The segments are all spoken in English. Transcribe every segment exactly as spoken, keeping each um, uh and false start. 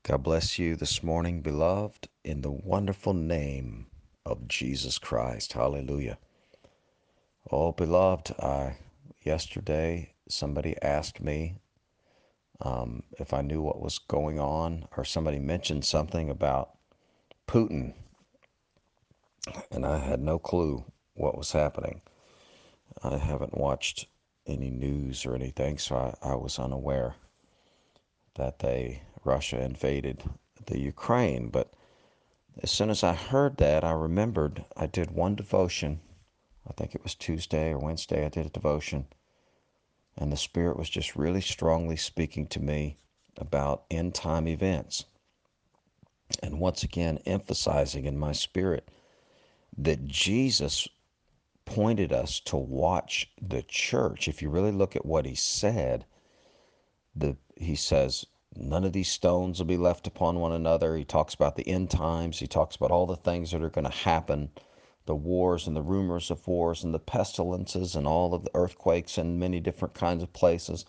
God bless you this morning, beloved, in the wonderful name of Jesus Christ. Hallelujah. Oh, beloved, I yesterday somebody asked me um, if I knew what was going on, or somebody mentioned something about Putin, and I had no clue what was happening. I haven't watched any news or anything, so I, I was unaware that they Russia invaded the Ukraine, but as soon as I heard that, I remembered I did one devotion. I think it was Tuesday or Wednesday. I did a devotion, and the Spirit was just really strongly speaking to me about end time events. And once again, emphasizing in my spirit that Jesus pointed us to watch the church. If you really look at what he said, the he says, none of these stones will be left upon one another. He talks about the end times. He talks about all the things that are going to happen, the wars and the rumors of wars and the pestilences and all of the earthquakes in many different kinds of places.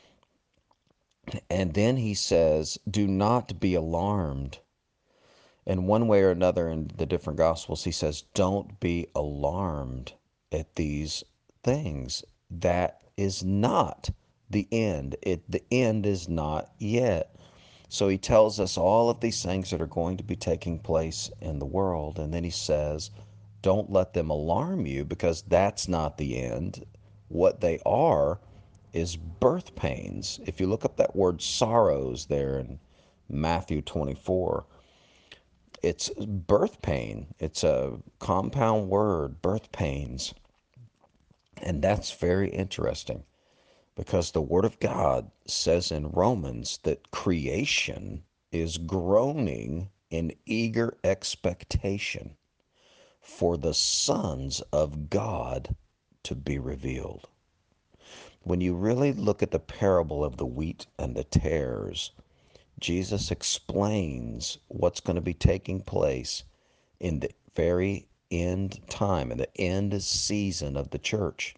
And then he says, do not be alarmed. In one way or another in the different gospels, he says, don't be alarmed at these things. That is not the end. It the end is not yet. So he tells us all of these things that are going to be taking place in the world. And then he says, don't let them alarm you, because that's not the end. What they are is birth pains. If you look up that word sorrows there in Matthew twenty-four, it's birth pain. It's a compound word, birth pains. And that's very interesting, because the Word of God says in Romans that creation is groaning in eager expectation for the sons of God to be revealed. When you really look at the parable of the wheat and the tares, Jesus explains what's going to be taking place in the very end time, in the end season of the church.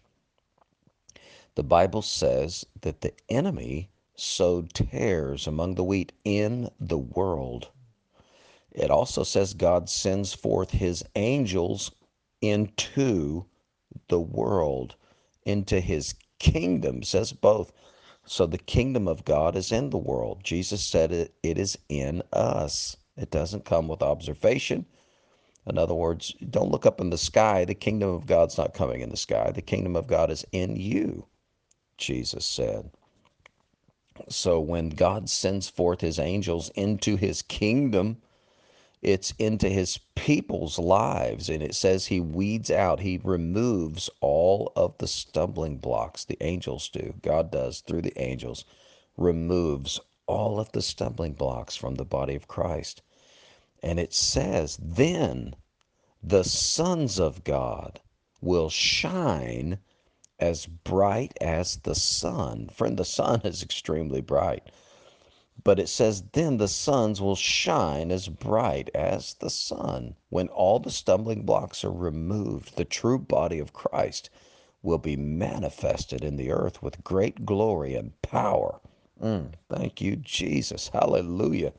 The Bible says that the enemy sowed tares among the wheat in the world. It also says God sends forth his angels into the world, into his kingdom, says both. So the kingdom of God is in the world. Jesus said it, it is in us. It doesn't come with observation. In other words, don't look up in the sky. The kingdom of God's not coming in the sky. The kingdom of God is in you, Jesus said. So when God sends forth his angels into his kingdom, it's into his people's lives. And it says he weeds out, he removes all of the stumbling blocks. The angels do. God does through the angels, removes all of the stumbling blocks from the body of Christ. And it says, then the sons of God will shine as bright as the sun. Friend, the sun is extremely bright. But it says, then the sons will shine as bright as the sun. When all the stumbling blocks are removed, the true body of Christ will be manifested in the earth with great glory and power. Mm, thank you, Jesus. Hallelujah.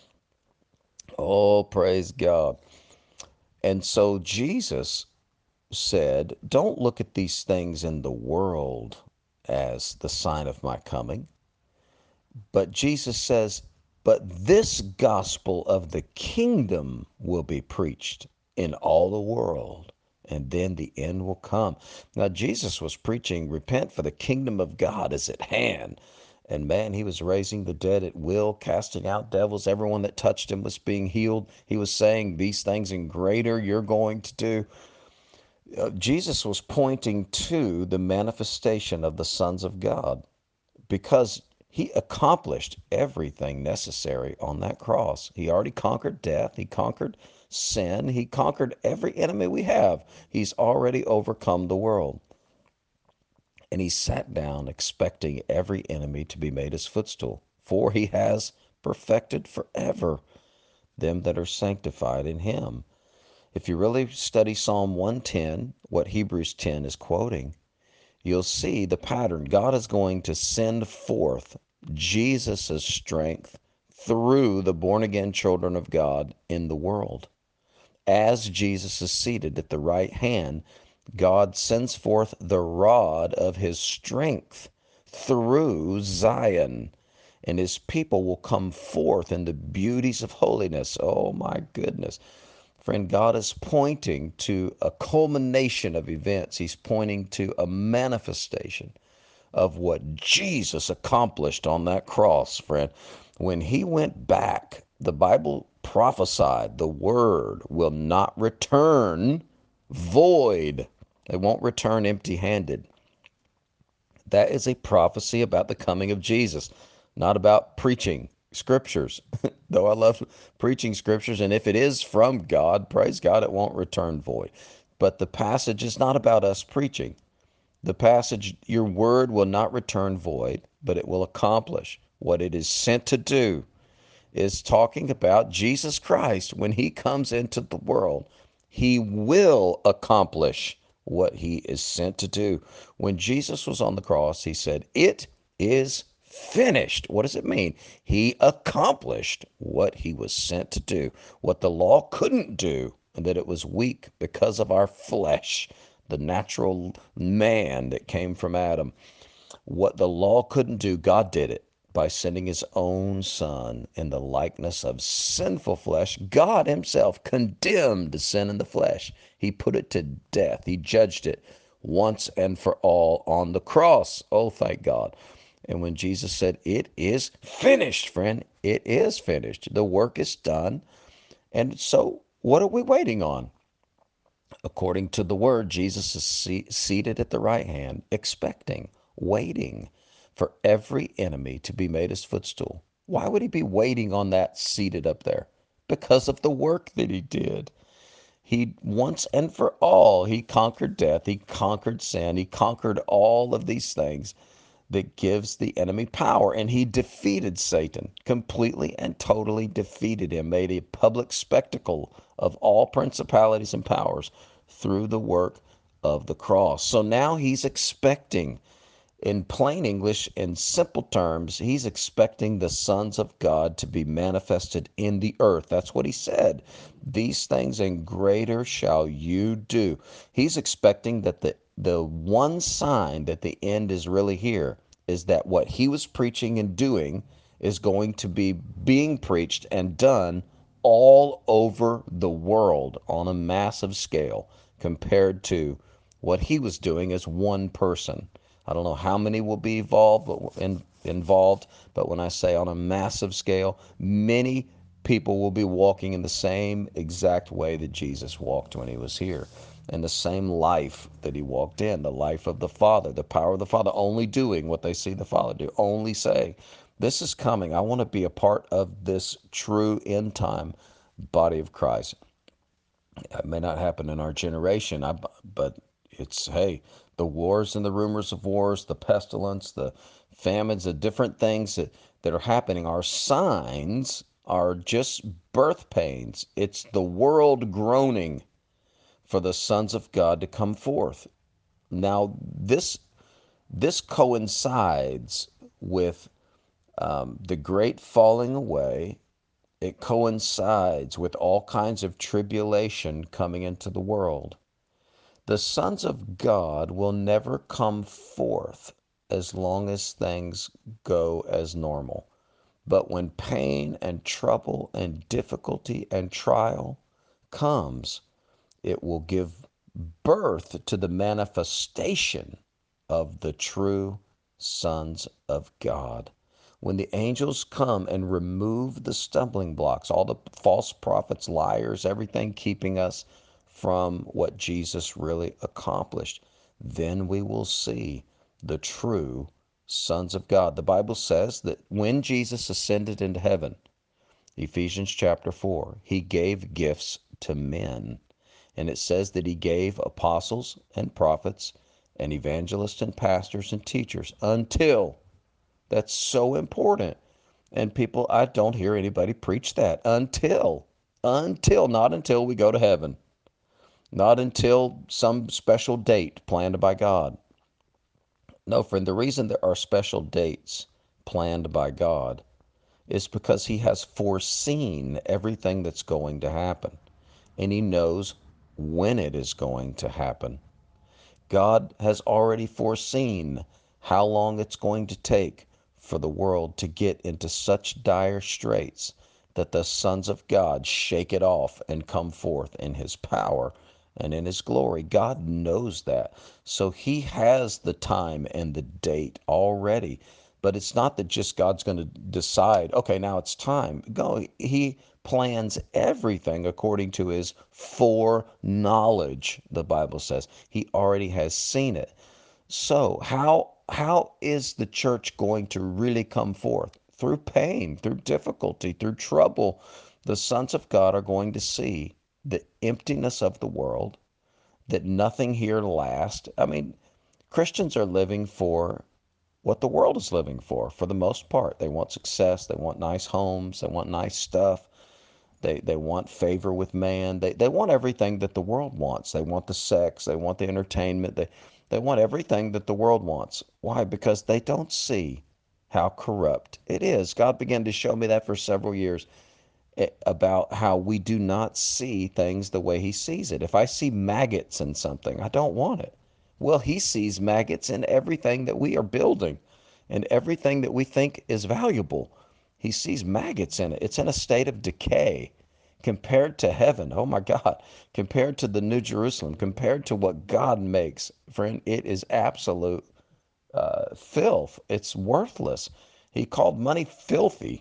Oh, praise God. And so Jesus said, don't look at these things in the world as the sign of my coming. But Jesus says, but this gospel of the kingdom will be preached in all the world, and then the end will come. Now, Jesus was preaching, repent, for the kingdom of God is at hand. And man, he was raising the dead at will, casting out devils. Everyone that touched him was being healed. He was saying, these things and greater you're going to do. Uh, Jesus was pointing to the manifestation of the sons of God, because he accomplished everything necessary on that cross. He already conquered death. He conquered sin. He conquered every enemy we have. He's already overcome the world. And he sat down expecting every enemy to be made his footstool. For he has perfected forever them that are sanctified in him. If you really study Psalm one ten, what Hebrews ten is quoting, you'll see the pattern. God is going to send forth Jesus' strength through the born-again children of God in the world. As Jesus is seated at the right hand, God sends forth the rod of his strength through Zion, and his people will come forth in the beauties of holiness. Oh my goodness. Friend, God is pointing to a culmination of events. He's pointing to a manifestation of what Jesus accomplished on that cross, friend. When he went back, the Bible prophesied the word will not return void. It won't return empty handed. That is a prophecy about the coming of Jesus, not about preaching scriptures. Though I love preaching scriptures, and if it is from God, praise God, it won't return void. But the passage is not about us preaching. The passage, your word will not return void, but it will accomplish what it is sent to do, is talking about Jesus Christ. When he comes into the world, he will accomplish what he is sent to do. When Jesus was on the cross, he said, "It is finished." What does it mean? He accomplished what he was sent to do, what the law couldn't do, and that it was weak because of our flesh, the natural man that came from Adam. What the law couldn't do, God did it by sending his own son in the likeness of sinful flesh. God himself condemned sin in the flesh. He put it to death. He judged it once and for all on the cross. Oh, thank God. And when Jesus said, "It is finished," friend, it is finished. The work is done. And so what are we waiting on? According to the word, Jesus is se- seated at the right hand, expecting, waiting for every enemy to be made his footstool. Why would he be waiting on that seated up there? Because of the work that he did. He once and for all, he conquered death, he conquered sin, he conquered all of these things that gives the enemy power. And he defeated Satan completely and totally defeated him, made a public spectacle of all principalities and powers through the work of the cross. So now he's expecting, in plain English, in simple terms, he's expecting the sons of God to be manifested in the earth. That's what he said. These things and greater shall you do. He's expecting that the, the one sign that the end is really here is that what he was preaching and doing is going to be being preached and done all over the world on a massive scale compared to what he was doing as one person. I don't know how many will be involved, but in, involved, but when I say on a massive scale, many people will be walking in the same exact way that Jesus walked when he was here, and the same life that he walked in, the life of the Father, the power of the Father, only doing what they see the Father do, only saying, "This is coming. I want to be a part of this true end time body of Christ." It may not happen in our generation, I, but it's, hey, the wars and the rumors of wars, the pestilence, the famines, the different things that, that are happening are signs, are just birth pains. It's the world groaning for the sons of God to come forth. Now, this this coincides with um, the great falling away. It coincides with all kinds of tribulation coming into the world. The sons of God will never come forth as long as things go as normal. But when pain and trouble and difficulty and trial comes, it will give birth to the manifestation of the true sons of God. When the angels come and remove the stumbling blocks, all the false prophets, liars, everything keeping us from what Jesus really accomplished, then we will see the true sons of God. The Bible says that when Jesus ascended into heaven, Ephesians chapter four, he gave gifts to men. And it says that he gave apostles and prophets and evangelists and pastors and teachers until, that's so important. And people, I don't hear anybody preach that. Until, until, not until we go to heaven, not until some special date planned by God. No, friend, the reason there are special dates planned by God is because he has foreseen everything that's going to happen, and he knows when it is going to happen. God has already foreseen how long it's going to take for the world to get into such dire straits that the sons of God shake it off and come forth in his power and in his glory. God knows that. So he has the time and the date already. But it's not that just God's going to decide, okay, now it's time. Go. He plans everything according to his foreknowledge, the Bible says. He already has seen it. So, how how is the church going to really come forth? Through pain, through difficulty, through trouble. The sons of God are going to see the emptiness of the world, that nothing here lasts. I mean, Christians are living for what the world is living for, for the most part. They want success, they want nice homes, they want nice stuff. They they want favor with man. They they want everything that the world wants. They want the sex. They want the entertainment. They they want everything that the world wants. Why? Because they don't see how corrupt it is. God began to show me that for several years, eh, about how we do not see things the way he sees it. If I see maggots in something, I don't want it. Well, he sees maggots in everything that we are building and everything that we think is valuable. He sees maggots in it. It's in a state of decay compared to heaven. Oh my God. Compared to the New Jerusalem, compared to what God makes, friend, it is absolute uh, filth. It's worthless. He called money filthy.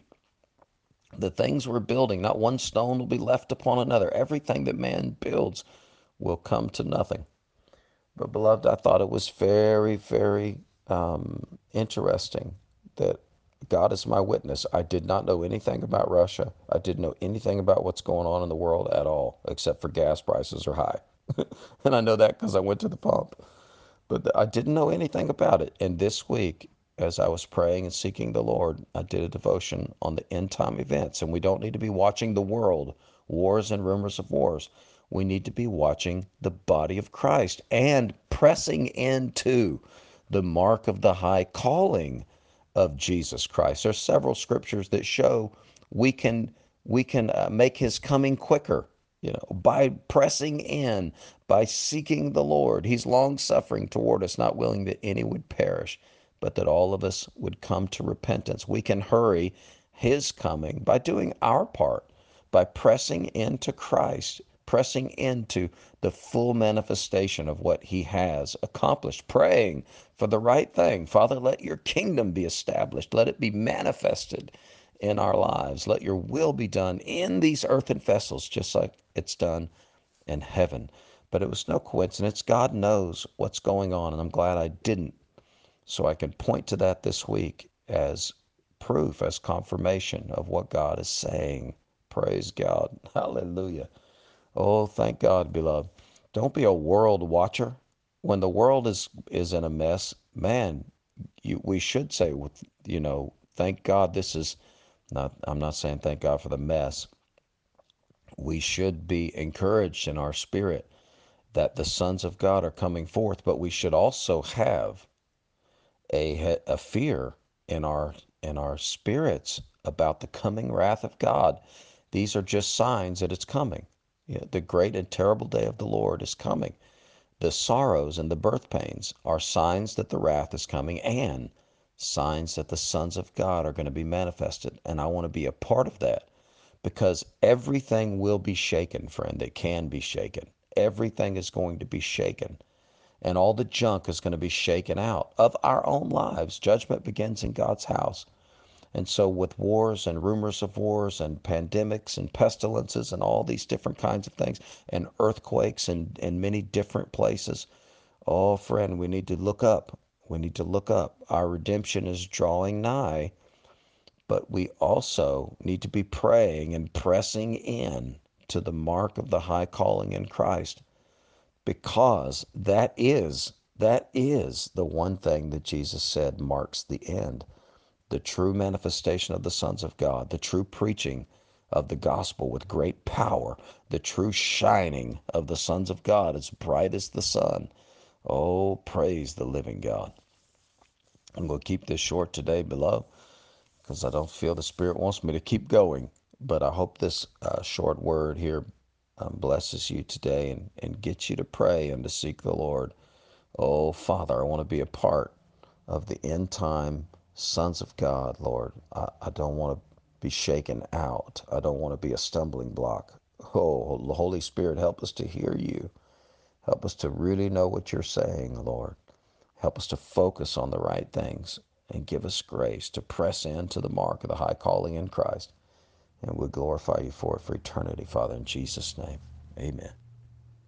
The things we're building, not one stone will be left upon another. Everything that man builds will come to nothing. But, beloved, I thought it was very, very um, interesting that God is my witness. I did not know anything about Russia. I didn't know anything about what's going on in the world at all, except for gas prices are high. And I know that because I went to the pump. But I didn't know anything about it. And this week, as I was praying and seeking the Lord, I did a devotion on the end time events. And we don't need to be watching the world, wars and rumors of wars. We need to be watching the body of Christ and pressing into the mark of the high calling of Jesus Christ. There's several scriptures that show we can we can uh, make his coming quicker, you know, by pressing in, by seeking the Lord. He's long suffering toward us, not willing that any would perish, but that all of us would come to repentance. We can hurry his coming by doing our part, by pressing into Christ, pressing into the full manifestation of what he has accomplished, praying for the right thing. Father, let your kingdom be established. Let it be manifested in our lives. Let your will be done in these earthen vessels, just like it's done in heaven. But it was no coincidence. God knows what's going on, and I'm glad I didn't. So I can point to that this week as proof, as confirmation of what God is saying. Praise God. Hallelujah. Oh, thank God, beloved. Don't be a world watcher. When the world is is in a mess, man, you, we should say, with you know, thank God this is not, I'm not saying thank God for the mess. We should be encouraged in our spirit that the sons of God are coming forth, but we should also have a, a fear in our in our spirits about the coming wrath of God. These are just signs that it's coming. You know, the great and terrible day of the Lord is coming. The sorrows and the birth pains are signs that the wrath is coming and signs that the sons of God are going to be manifested. And I want to be a part of that because everything will be shaken, friend. It can be shaken. Everything is going to be shaken and all the junk is going to be shaken out of our own lives. Judgment begins in God's house. And so, with wars and rumors of wars and pandemics and pestilences and all these different kinds of things and earthquakes in, in many different places, oh, friend, we need to look up. We need to look up. Our redemption is drawing nigh, but we also need to be praying and pressing in to the mark of the high calling in Christ because that is that is the one thing that Jesus said marks the end, the true manifestation of the sons of God, the true preaching of the gospel with great power, the true shining of the sons of God as bright as the sun. Oh, praise the living God. I'm going to keep this short today, beloved, because I don't feel the Spirit wants me to keep going. But I hope this uh, short word here um, blesses you today and, and gets you to pray and to seek the Lord. Oh, Father, I want to be a part of the end time sons of God, Lord. I, I don't want to be shaken out. I don't want to be a stumbling block. Oh, the Holy Spirit, help us to hear you. Help us to really know what you're saying, Lord. Help us to focus on the right things and give us grace to press into the mark of the high calling in Christ. And we'll glorify you for it for eternity, Father, in Jesus' name. Amen.